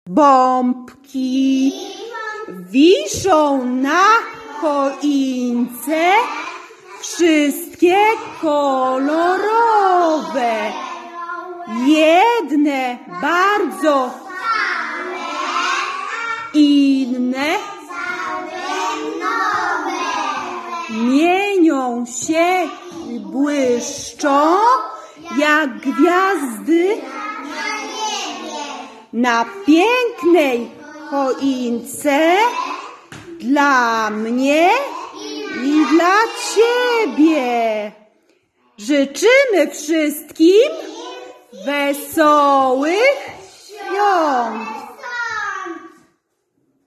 Bombki wiszą na choince, wszystkie kolorowe. Jedne bardzo, inne mienią się i błyszczą jak gwiazdy na pięknej choince dla mnie i dla ciebie. Życzymy wszystkim wesołych świąt.